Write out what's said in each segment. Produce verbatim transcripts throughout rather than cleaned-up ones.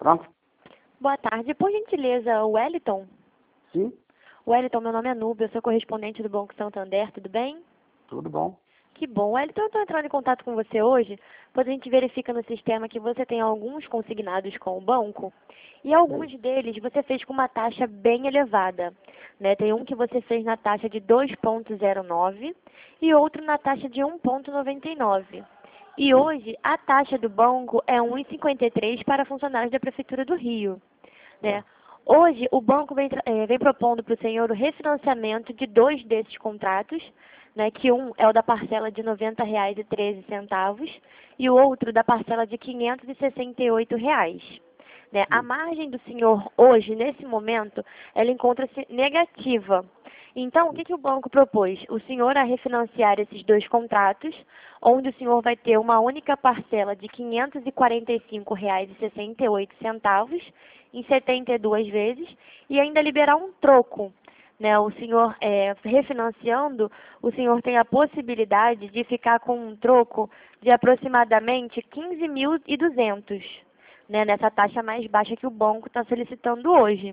Pronto? Boa tarde. Por gentileza, Wellington? Sim, Wellington, meu nome é Núbia, eu sou correspondente do Banco Santander, tudo bem? tudo bom. Que bom. Wellington, eu estou entrando em contato com você hoje, pois a gente verifica no sistema que você tem alguns consignados com o banco e alguns deles você fez com uma taxa bem elevada, né? Tem um que você fez na taxa de dois vírgula zero nove e outro na taxa de um vírgula noventa e nove. E hoje a taxa do banco é um vírgula cinquenta e três para funcionários da Prefeitura do Rio, né? Hoje, o banco vem, eh, vem propondo para o senhor o refinanciamento de dois desses contratos, né, que um é o da parcela de noventa reais e treze centavos e o outro da parcela de quinhentos e sessenta e oito reais. Né? A margem do senhor hoje, nesse momento, ela encontra-se negativa. Então, o que, que o banco propôs? O senhor a refinanciar esses dois contratos, onde o senhor vai ter uma única parcela de quinhentos e quarenta e cinco reais e sessenta e oito centavos em setenta e duas vezes e ainda liberar um troco. Né, o senhor é, refinanciando, o senhor tem a possibilidade de ficar com um troco de aproximadamente quinze mil e duzentos, né, nessa taxa mais baixa que o banco está solicitando hoje.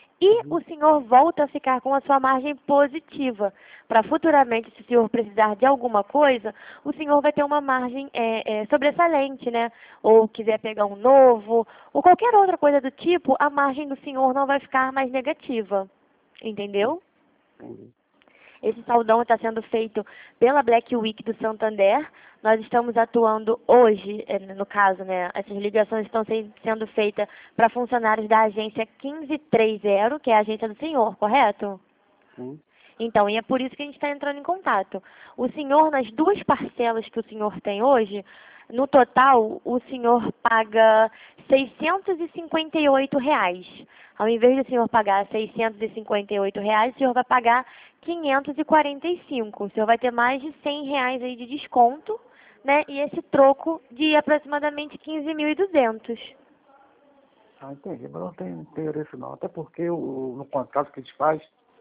E o senhor volta a ficar com a sua margem positiva. Para futuramente, se o senhor precisar de alguma coisa, o senhor vai ter uma margem é, é, sobressalente, né? Ou quiser pegar um novo, ou qualquer outra coisa do tipo, a margem do senhor não vai ficar mais negativa. Entendeu? Entendi. Esse saldão está sendo feito pela Black Week do Santander. Nós estamos atuando hoje, no caso, né? Essas ligações estão sendo feitas para funcionários da agência quinze trinta, que é a agência do senhor, correto? Sim. Então, e é por isso que a gente está entrando em contato. O senhor, nas duas parcelas que o senhor tem hoje, no total, o senhor paga seiscentos e cinquenta e oito reais. Ao invés de o senhor pagar seiscentos e cinquenta e oito reais, o senhor vai pagar quinhentos e quarenta e cinco. O senhor vai ter mais de cem reais aí de desconto, né? E esse troco de aproximadamente quinze mil e duzentos. Ah, entendi, mas não tem interesse não. Até porque o, no contrato que a gente faz,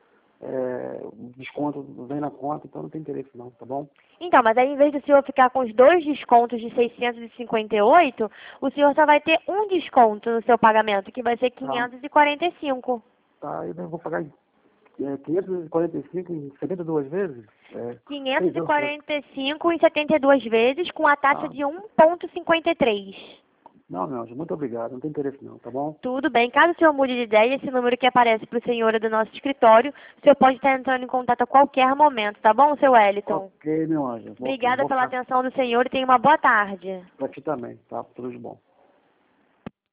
é, o desconto vem na conta, então não tem interesse não, tá bom? Então, mas aí, em vez do senhor ficar com os dois descontos de seiscentos e cinquenta e oito, o senhor só vai ter um desconto no seu pagamento, que vai ser quinhentos e quarenta e cinco. Tá, eu não vou pagar é, quinhentos e quarenta e cinco em setenta e duas vezes? É, quinhentos e quarenta e cinco em setenta e duas vezes, com a taxa ah, de um vírgula cinquenta e três. não, meu anjo, muito obrigado, não tem interesse não, tá bom? Tudo bem. Caso o senhor mude de ideia, esse número que aparece para o senhor é do nosso escritório. O senhor pode estar entrando em contato a qualquer momento, tá bom, seu Wellington? Ok, meu anjo. Vou, Obrigada vou pela ficar atenção do senhor e tenha uma boa tarde. pra ti também, tá? Tudo de bom.